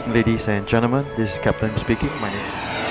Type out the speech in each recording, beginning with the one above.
Ladies and gentlemen, this is Captain speaking. My name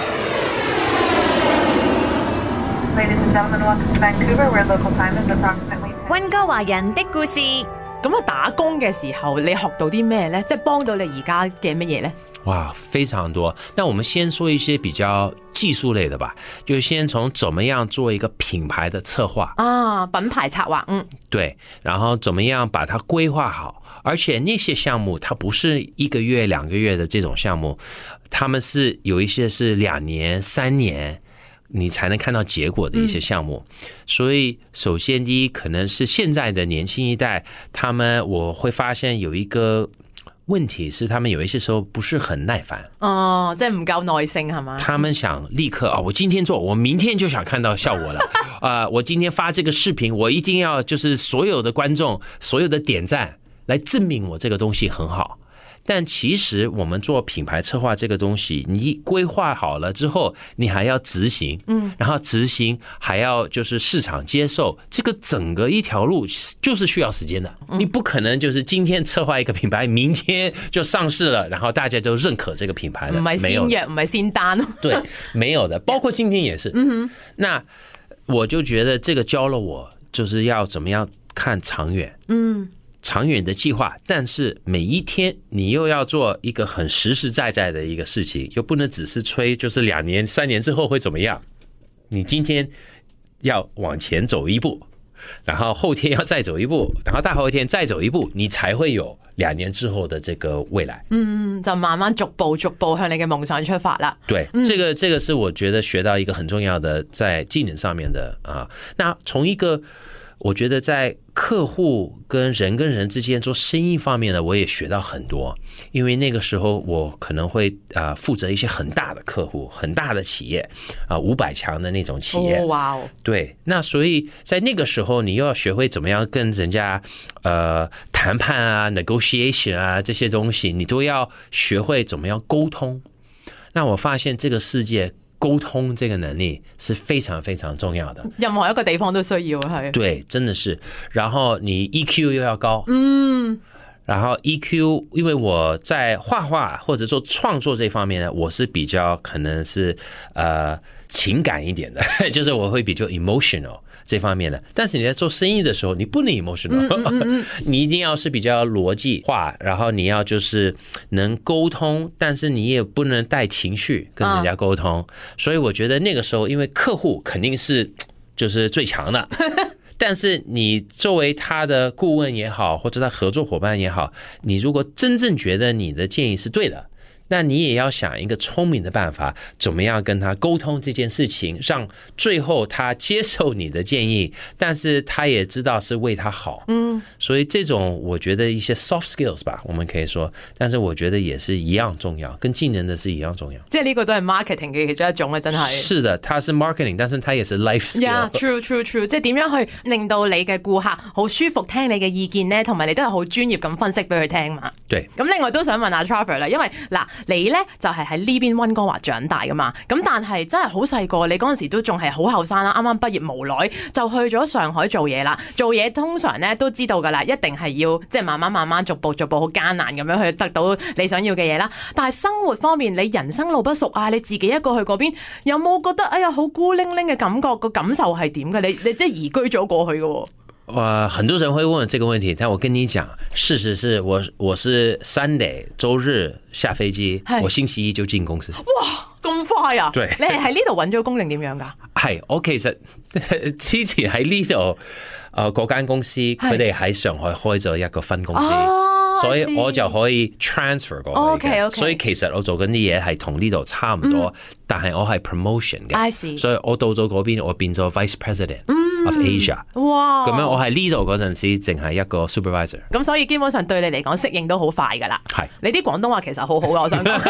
Ladies and gentlemen, welcome to Vancouver, where local time is approximately 溫哥華人的故事。 咁啊，打工嘅時候你學到啲咩呢？即係幫到你而家嘅乜嘢呢？ 哇，非常多。那我们先说一些比较技术类的吧，就先从怎么样做一个品牌的策划啊，品牌策劃， 对，然后怎么样把它规划好，而且那些项目它不是1个月、2个月的这种项目，他们是有一些是2年、3年。你才能看到结果的一些项目，所以首先第一可能是现在的年轻一代，他们我会发现有一个问题是，他们有一些时候不是很耐烦哦，即係唔夠耐性係嘛？ 他们想立刻我今天做，我明天就想看到效果了我今天发这个视频，我一定要就是所有的观众、所有的点赞来证明我这个东西很好。但其实我们做品牌策划这个东西，你规划好了之后，你还要执行，然后执行还要就是市场接受，这个整个一条路就是需要时间的。你不可能就是今天策划一个品牌，明天就上市了，然后大家都认可这个品牌的， 唔係先約，唔係先單。 对，没有的，包括今天也是。那我就觉得这个教了我，就是要怎么样看长远。长远的计划，但是每一天你又要做一个很实实在在的一个事情，又不能只是吹，就是2年、3年之后会怎么样？你今天要往前走一步，然后后天要再走一步，然后大后天再走一步，你才会有2年之后的这个未来。 就慢慢逐步向你嘅夢想出發啦。 对，这个是我觉得学到一个很重要的在技能上面的啊。那从一个我觉得在客户跟人之间做生意方面呢，我也学到很多。因为那个时候我可能会负责一些很大的客户、很大的企业500强的那种企业。 哇哦！ 对，那所以在那个时候，你又要学会怎么样跟人家谈判啊、negotiation 啊这些东西，你都要学会怎么样沟通。那我发现这个世界。沟通这个能力是非常非常重要的， 任何一個地方都需要係。 对，真的是。然后你 EQ 又要高，然后 EQ， 因为我在画画或者做创作这方面呢，我是比较可能是情感一点的，就是我会比较 emotional 这方面的。但是你在做生意的时候，你不能 emotional，你一定要是比较逻辑化，然后你要就是能沟通，但是你也不能带情绪跟人家沟通。所以我觉得那个时候，因为客户肯定是就是最强的。但是你作为他的顾问也好，或者他合作伙伴也好，你如果真正觉得你的建议是对的，那你也要想一个聪明的办法，怎么样跟他沟通这件事情，让最后他接受你的建议，但是他也知道是为他好。所以这种我觉得一些 soft skills 吧，我们可以说，但是我觉得也是一样重要，跟技能的是一样重要。 即係呢個都係 marketing 嘅其中一種啊，真係。 是的，它是 marketing， 但是它也是 life skill。 true， 即係點樣去令到你嘅顧客好舒服聽你嘅意見呢？同埋你都係好專業咁分析俾佢聽嘛。 對。 咁另外都想問下 Trevor 啦，因為嗱你咧就係喺呢邊溫哥華長大噶嘛，咁但係真係好細個，你嗰陣時都仲係好後生啦，啱啱畢業無耐就去咗上海做嘢啦。做嘢通常咧都知道噶啦，一定係要即係慢慢逐步好艱難咁樣去得到你想要嘅嘢啦。但係生活方面，你人生路不熟啊，你自己一個去嗰邊，有冇覺得哎呀好孤零零嘅感覺？個感受係點嘅？你即係移居咗過去嘅喎。 很多人会问这个问题，但我跟你讲，事實是我是 Sunday 周日下飛機，我星期一就進公司。 哇，咁快啊！ 對， 你係喺呢度揾咗工定點樣㗎？ 係，我其實之前喺呢度嗰間公司，佢哋喺上海開咗一個分公司。所以我就可以 transfer 過去嘅，所以其實我做緊啲嘢係同呢度差唔多，但係我係 promotion 嘅，所以我到咗嗰邊，我變咗 vice president of Asia。哇！咁樣我喺呢度嗰陣時，淨係一個 supervisor。 咁所以基本上對你嚟講適應都好快㗎啦。係，你啲廣東話其實好好㗎，我想講。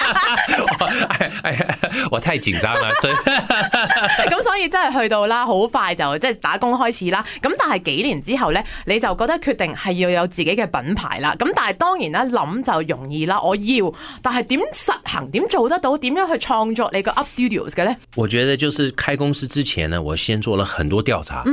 我太緊張啦，所以咁所以真係去到啦，好快就即係打工開始啦。咁但係幾年之後咧，你就覺得決定係要有自己嘅品牌啦。咁但係當然啦，諗就容易啦，我要，但係點實行，點做得到，點樣去創作你個 Up Studios 嘅咧？ 我覺得就是開公司之前呢，我先做了很多調查，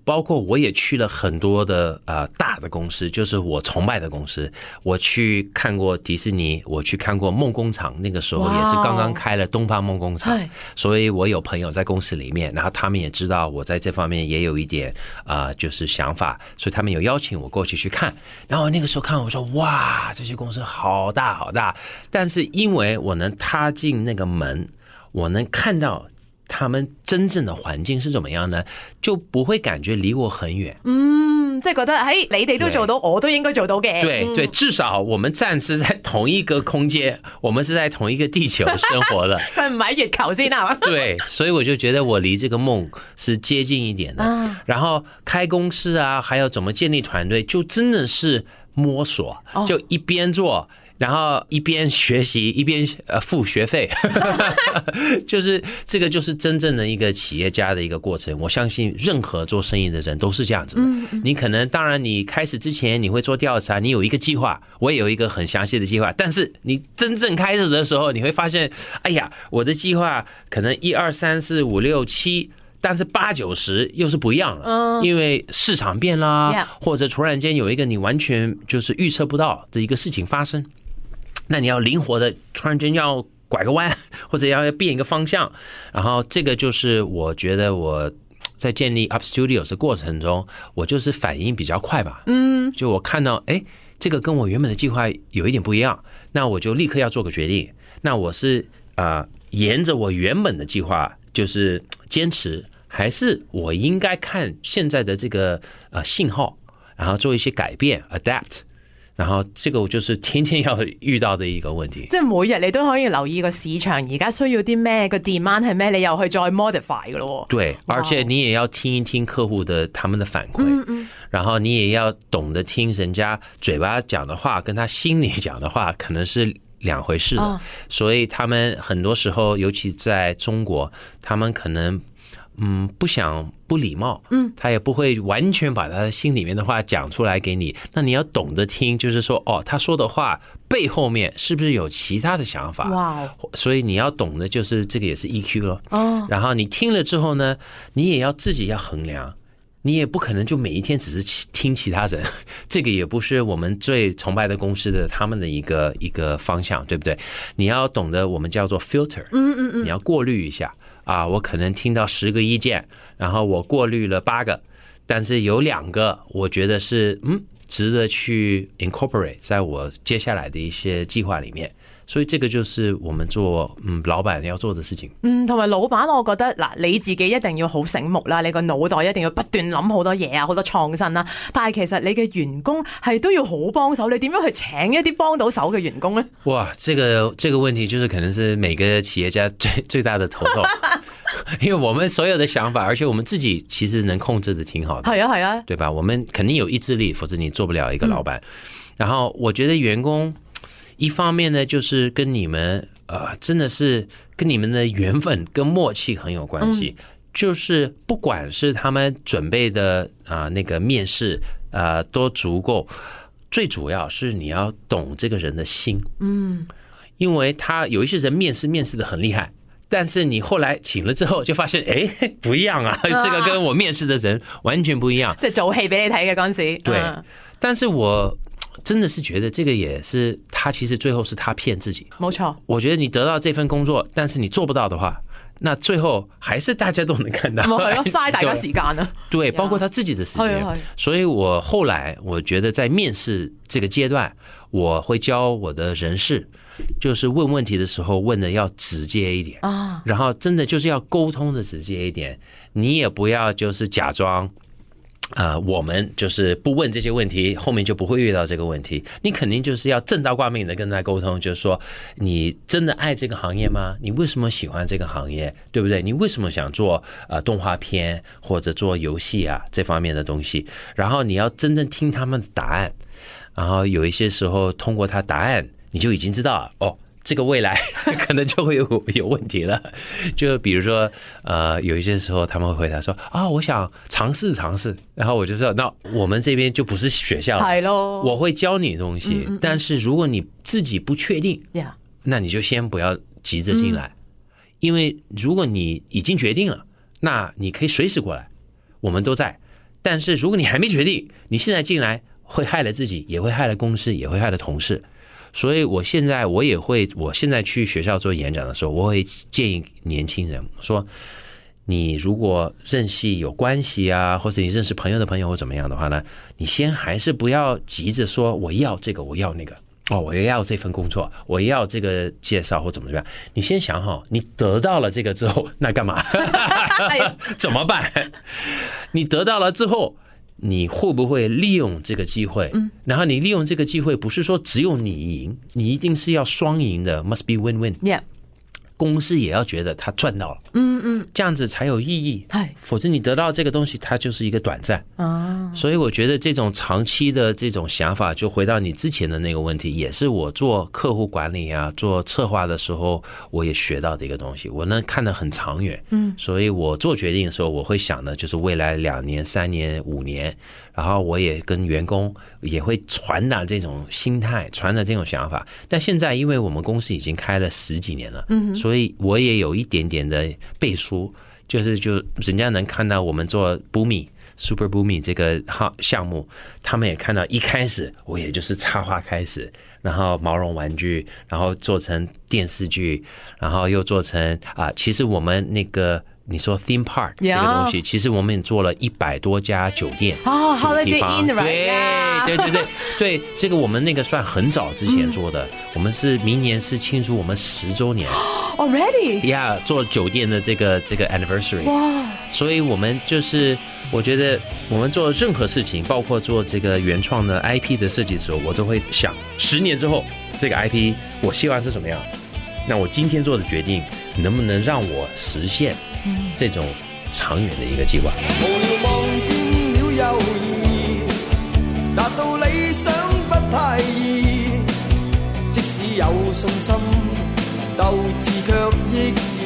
包括我也去了很多的大的公司，就是我崇拜的公司。我去看过迪士尼，我去看过梦工厂，那个时候也是刚刚开了东方梦工厂，所以我有朋友在公司里面，然后他们也知道我在这方面也有一点就是想法，所以他们有邀请我过去看。然后那个时候看我说哇，这些公司好大好大，但是因为我能踏进那个門，我能看到他們真正的環境是怎麼樣呢，就不會感覺離我很遠。 即係覺得你哋都做到，我都應該做到嘅。 對，至少我們暫時在同一個空間，我們是在同一個地球生活的。 佢唔係月球先係嘛？ 對，所以我就覺得我離這個夢是接近一點的。然後開公司啊，還有怎麼建立團隊，就真的是摸索，就一邊做。然後一邊學習一邊付學費，就是這個就是真正的一個企業家的一個過程。我相信任何做生意的人都是這樣子的。你可能當然你開始之前你會做調查，你有一個計劃，我也有一個很詳細的計劃，但是你真正開始的時候，你會發現，哎呀，我的計劃可能1、2、3、4、5、6、7。但是8、9、10又是不一樣了，因為市場變啦，或者突然間有一個你完全就是預測不到的一個事情發生。那你要靈活的，突然間要拐個彎，或者要變一個方向，然後這個就是我覺得我在建立 Up Studios 的過程中，我就是反應比較快吧。就我看到，這個跟我原本的計劃有一點不一樣，那我就立刻要做個決定。那我是沿着我原本的計劃就是堅持，還是我應該看現在的這個信號，然後做一些改變 adapt。然後這個就是天天要遇到的一個問題， 即係每日你都可以留意個市場而家需要啲咩，個 demand 係咩，你又去再 modify 㗎咯。 對，而且你也要聽一聽客戶的他們的反饋，然後你也要懂得聽人家嘴巴講的話跟他心裡講的話可能是兩回事的，所以他們很多時候尤其在中國，他們可能不想不禮貌，他也不會完全把他心裡面的話講出來給你。那你要懂得聽，就是說，他說的話背後面是不是有其他的想法？哇！所以你要懂的就是這個也是 EQ 咯。然後你聽了之後呢，你也要自己要衡量，你也不可能就每一天只是聽其他人，這個也不是我們最崇拜的公司的他們的一個方向，對不對？你要懂得我們叫做 filter，你要過濾一下。我可能聽到10個意見，然後我過濾了8個，但是有2個我覺得是值得去 incorporate 在我接下來的一些計劃裡面。所以這個就是我們做老闆要做的事情。 同埋老闆，我覺得嗱，你自己一定要好醒目啦，你個腦袋一定要不斷諗好多嘢啊，好多創新啦。但係其實你嘅員工係都要好幫手，你點樣去請一啲幫到手嘅員工呢？哇， 這個問題就是可能是每個企業家最大的頭痛，因為我們所有的想法，而且我們自己其實能控制的挺好的。係啊，對吧？我們肯定有意志力，否則你做不了一個老闆。然後我覺得員工一方面呢，就是跟你們真的是跟你們的緣分跟默契很有關係。就是不管是他們準備的那個面試都足夠，最主要是你要懂這個人的心。因為他有一些人面試的很厲害，但是你後來請了之後就發現，不一樣啊，這個跟我面試的人完全不一樣。 即係做戲俾你睇嘅嗰陣時。 對，但是我真的是覺得這個也是他其實最後是他騙自己。 沒錯， 我覺得你得到這份工作，但是你做不到的話，那最後還是大家都能看到。 係咯，嘥大家時間啊。 對，包括他自己的時間。所以我後來我覺得在面試這個階段，我會教我的人事，就是問問題的時候問的要直接一點啊，然後真的就是要溝通的直接一點，你也不要就是假裝我們就是不問這些問題，後面就不會遇到這個問題。你肯定就是要正大光明的跟他溝通，就是說你真的愛這個行業嗎？你為什麼喜歡這個行業？對不對？你為什麼想做動畫片或者做遊戲啊這方面的東西？然後你要真正聽他們的答案，然後有一些時候通過他答案，你就已經知道哦，這個未來可能就會有問題了。就比如說有一些時候他們會回答說我想嘗試，然後我就說那我們這邊就不是學校，我會教你東西，但是如果你自己不確定，那你就先不要急着進來，因為如果你已經決定了，那你可以隨時過來，我們都在。 但是如果你还没决定，你现在进来会害了自己，也会害了公司，也会害了同事。所以我现在去学校做演讲的时候，我会建议年轻人说，你如果认识有关系啊，或者你认识朋友的朋友或怎么样的话呢，你先还是不要急着说我要这个我要那个我要这份工作，我要这个介绍或怎么样。你先想好，你得到了这个之后，那干嘛？怎么办？你得到了之后，你会不会利用这个机会？然后你利用这个机会，不是说只有你赢，你一定是要双赢的 ，must be win-win。公司也要觉得他赚到了，这样子才有意义。否则你得到这个东西，它就是一个短暂。所以我觉得这种长期的这种想法，就回到你之前的那个问题，也是我做客户管理啊、做策划的时候，我也学到的一个东西。我能看得很长远，所以我做决定的时候，我会想的就是未来2年、3年、5年，然后我也跟员工也会传达这种心态，传达这种想法。但现在因为我们公司已经开了10几年了，所以我也有一点点的背书，就人家能看到我们做 Boomy。Super Boomy 这个项目，他们也看到一开始我也就是插画开始，然后毛绒玩具，然后做成电视剧，然后又做成其实我们那个你说 theme park 这个东西，其实我们也做了100多家酒店 Holiday Inn， 对，这个我们那个算很早之前做的，我们是明年是庆祝我们10周年 ，already， 做酒店的这个 anniversary， 所以我们就是我觉得我们做任何事情，包括做这个原创的 IP 的设计的时候，我都会想10年之后这个 IP 我希望是什么样，那我今天做的决定能不能让我实现这种长远的一个计划。 無聊望見了友誼，達到理想不太易，即使有信心，鬥志卻抑止。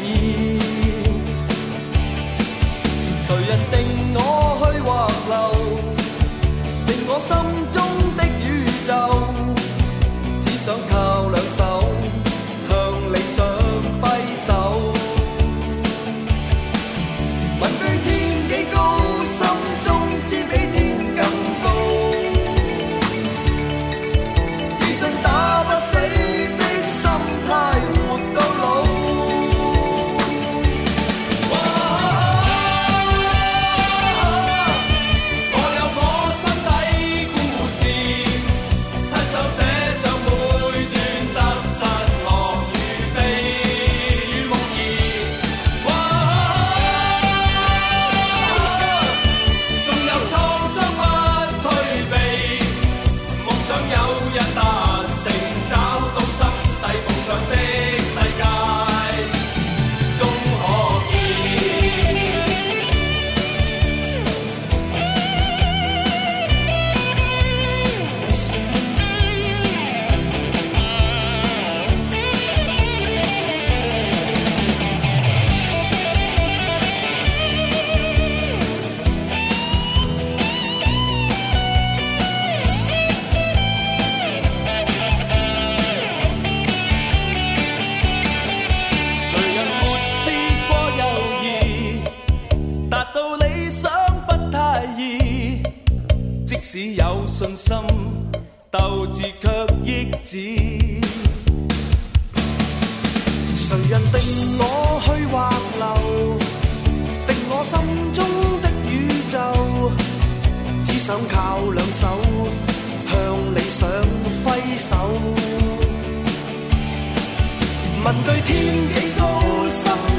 誰人定我去或留，定我心中的宇宙，只想靠兩手向理想揮手。問句天幾高，心中知比天更高，自信打不死的心態活到老。我有我心底故事，親手寫上每段得失樂與悲與夢兒。仲有創傷不退避，夢想有日達成，找到心底夢想的世界終可見。誰人沒試過猶豫，達到理想不太易，即使有信心，鬥志卻抑止。誰人定我去或留，定我心中的宇宙，只想靠兩手向理想揮手。問句天幾高，心